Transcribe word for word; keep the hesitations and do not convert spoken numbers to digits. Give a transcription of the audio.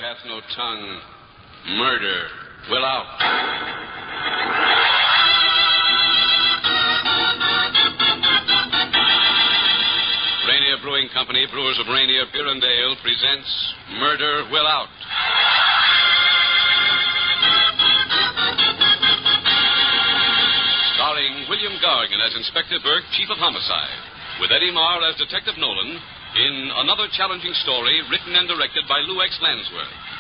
hath no tongue. Murder will out. Rainier Brewing Company, brewers of Rainier Beer and Ale, presents Murder Will Out. Starring William Gargan as Inspector Burke, Chief of Homicide, with Eddie Marr as Detective Nolan, in another challenging story written and directed by Lou X. Lansworth.